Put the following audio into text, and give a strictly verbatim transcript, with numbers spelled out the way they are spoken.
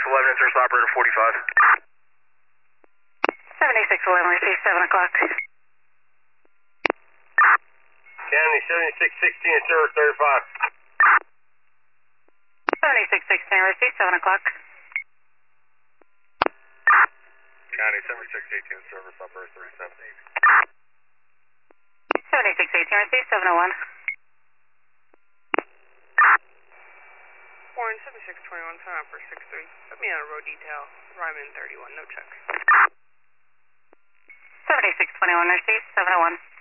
eleven, insurance operator forty-five. seventy-six eleven, receive seven o'clock. County seventy-six sixteen, service thirty-five. seventy-six sixteen, receive seven o'clock. County seventy-six eighteen, service operator thirty-seven. seventy-six eighteen, receive seven oh one. Warren seventy-six twenty-one, sign up for six three. Put me on a road detail. Ryman thirty-one, no check. seventy-six twenty-one, receive seven oh one.